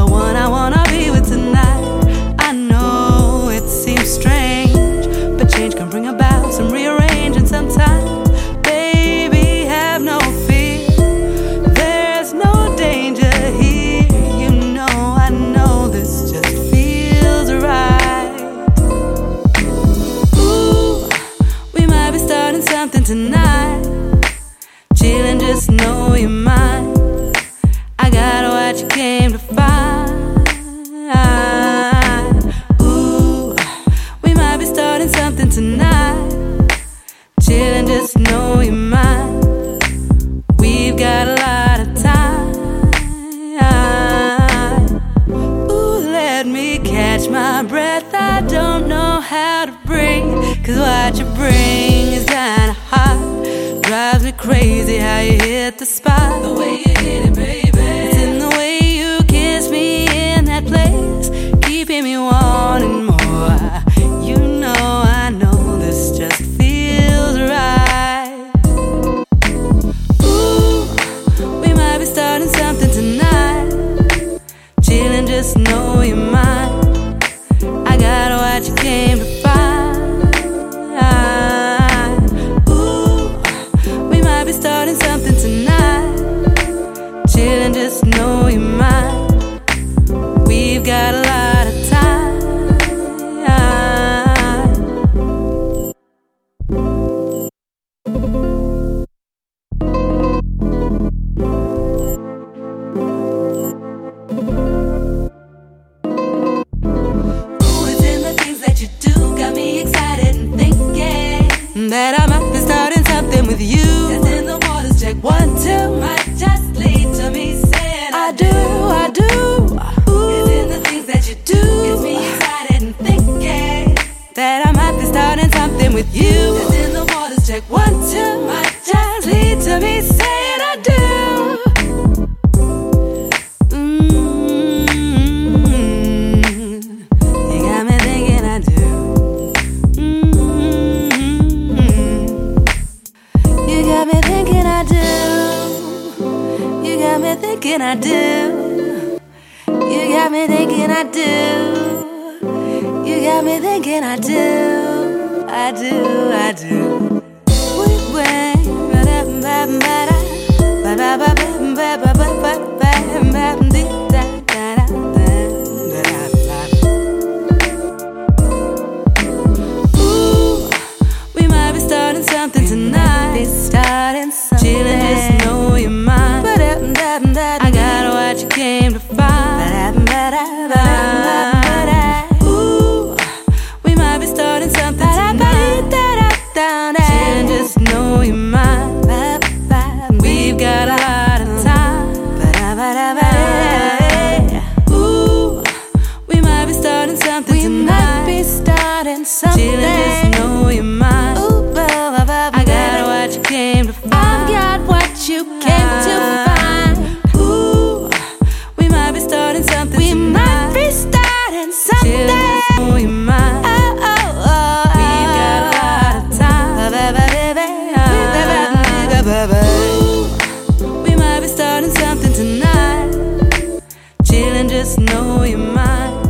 the one I wanna be with tonight. I know it seems strange, but change can bring about some rearranging sometimes. Baby, have no fear, there's no danger here. You know, I know this just feels right. Ooh, we might be starting something tonight. Chillin', just know you're mine. I got what you came to find. Ooh, we might be starting something tonight. Chillin', just know you're mine. We've got a lot of time. Ooh, let me catch my breath. I don't know how to breathe, 'cause what you bring is kinda hot. Drives me crazy how you hit the spot. The way you hit it, baby. It's in the way you kiss me in that place, keeping me wanting more. You know, I know this just feels right. Ooh, we might be starting something tonight. Chillin', just know you're mine. I got what you came to find. Starting something tonight. Chillin', just know you're mine. We've got a lot of time. Ooh, it's in the things that you do, got me excited and thinking that I might be starting something with you. Check 1, 2 might just lead to me saying I do. Ooh, it's in the things that you do, gets me excited and thinking that I might be starting something with you. It's in the waters, check 1, 2 might just lead to me saying I do. You got me thinking I do. You got me thinking I do. You got me thinking I do. You got me thinking I do. You got me thinking I do. I do. Ooh, we might be starting something tonight. Chillin', just know you're mine. I got what you came to find. Ooh, we might be starting something tonight. Chillin', just know you're mine. We've got a lot of time. Ooh, we might be starting something tonight. Chillin', just know you're mine. I got what you came to find. I've got what you came to find. Ooh, we might be starting something We tonight. might be starting something. Chillin', just know you're mine. We've got a lot of time. Ooh, we might be starting something tonight. Chillin', just know you're mine.